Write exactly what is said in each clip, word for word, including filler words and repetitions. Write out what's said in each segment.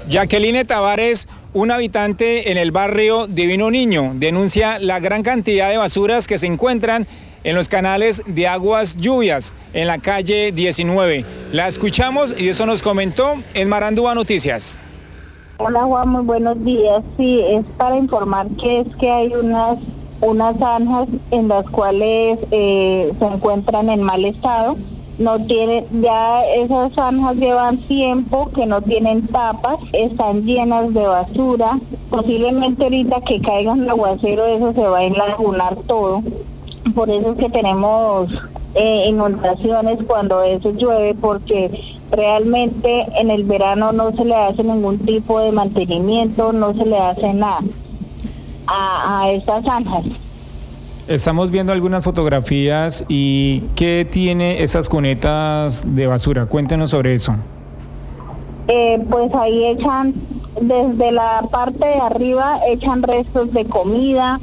Jacqueline Tavares, un habitante en el barrio Divino Niño, denuncia la gran cantidad de basuras que se encuentran en los canales de aguas lluvias en la calle diecinueve. La escuchamos y eso nos comentó en Marandúa Noticias. Hola Juan, muy buenos días. Sí, es para informar que es que hay unas, unas zanjas en las cuales eh, se encuentran en mal estado. No tienen, ya esas zanjas llevan tiempo que no tienen tapas, están llenas de basura. Posiblemente ahorita que caiga un aguacero eso se va a enlagunar todo. Por eso es que tenemos eh, inundaciones cuando eso llueve, porque realmente en el verano no se le hace ningún tipo de mantenimiento, no se le hace nada a, a estas zanjas. Estamos viendo algunas fotografías y ¿qué tiene esas cunetas de basura? Cuéntenos sobre eso. Eh, pues ahí echan, desde la parte de arriba, echan restos de comida,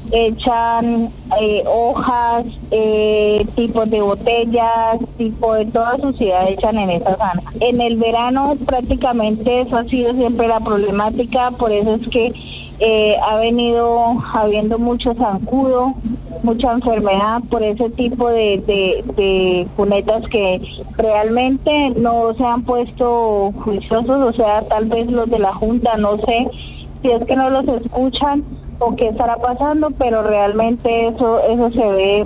echan eh, hojas, eh, tipos de botellas, tipo de toda suciedad echan en esa zona. En el verano prácticamente eso ha sido siempre la problemática, por eso es que eh, ha venido habiendo mucho zancudo, mucha enfermedad por ese tipo de, de, de cunetas que realmente no se han puesto juiciosos, o sea, tal vez los de la Junta, no sé si es que no los escuchan o qué estará pasando, pero realmente eso eso se ve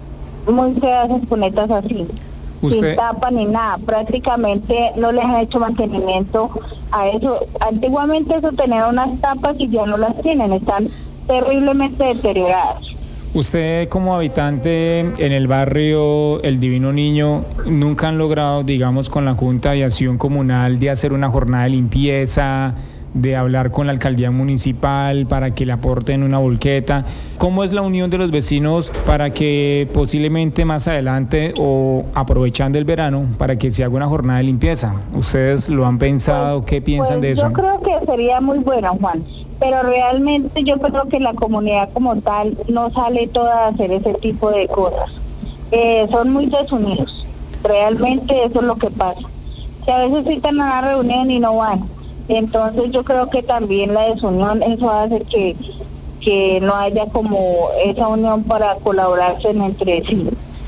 muy feas esas cunetas así, ¿Usted? Sin tapa ni nada, prácticamente no les han hecho mantenimiento a eso. Antiguamente eso tenía unas tapas y ya no las tienen, están terriblemente deterioradas. Usted como habitante en el barrio El Divino Niño, ¿nunca han logrado, digamos, con la Junta de Acción Comunal de hacer una jornada de limpieza, de hablar con la alcaldía municipal para que le aporten una volqueta? ¿Cómo es la unión de los vecinos para que posiblemente más adelante o aprovechando el verano para que se haga una jornada de limpieza? ¿Ustedes lo han pensado? Pues, ¿qué piensan pues de eso? Yo creo que sería muy bueno, Juan. Pero realmente yo creo que la comunidad como tal no sale toda a hacer ese tipo de cosas. Eh, son muy desunidos. Realmente eso es lo que pasa. Que a veces citan a una reunión y no van. Entonces yo creo que también la desunión, eso hace que, que no haya como esa unión para colaborarse entre sí.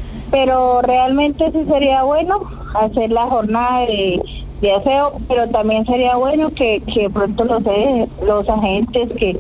Pero realmente sí sería bueno hacer la jornada de... de aseo, pero también sería bueno que, que pronto los, los agentes que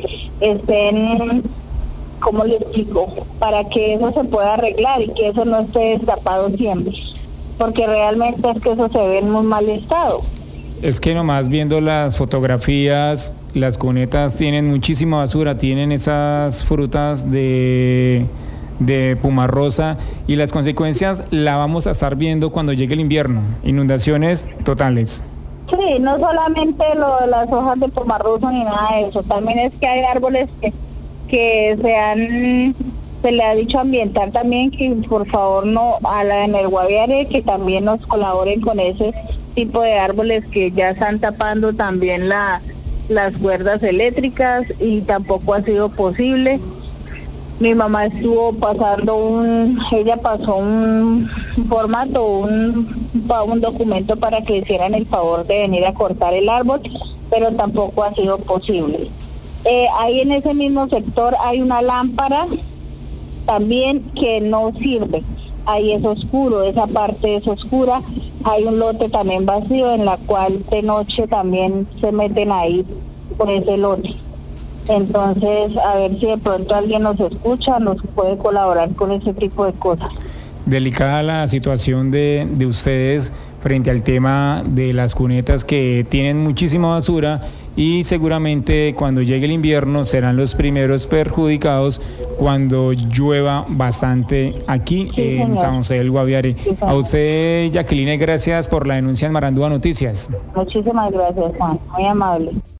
estén, ¿cómo le explico?, para que eso se pueda arreglar y que eso no esté destapado siempre, porque realmente es que eso se ve en muy mal estado. Es que nomás viendo las fotografías, las cunetas tienen muchísima basura, tienen esas frutas de... de pumarrosa y las consecuencias la vamos a estar viendo cuando llegue el invierno, inundaciones totales. Sí, no solamente lo de las hojas de pumarrosa ni nada de eso, también es que hay árboles que, que se han, se le ha dicho ambiental también que por favor no, a la en el Guaviare que también nos colaboren con ese tipo de árboles que ya están tapando también la, las cuerdas eléctricas y tampoco ha sido posible. Mi mamá estuvo pasando un, ella pasó un formato, un, un documento para que hicieran el favor de venir a cortar el árbol, pero tampoco ha sido posible. Eh, ahí en ese mismo sector hay una lámpara también que no sirve, ahí es oscuro, esa parte es oscura, hay un lote también vacío en la cual de noche también se meten ahí por ese lote. Entonces, a ver si de pronto alguien nos escucha, nos puede colaborar con ese tipo de cosas. Delicada la situación de, de ustedes frente al tema de las cunetas que tienen muchísima basura y seguramente cuando llegue el invierno serán los primeros perjudicados cuando llueva bastante aquí sí, en señor. San José del Guaviare. Sí, a usted, Jacqueline, gracias por la denuncia en Marandúa Noticias. Muchísimas gracias, Juan, muy amable.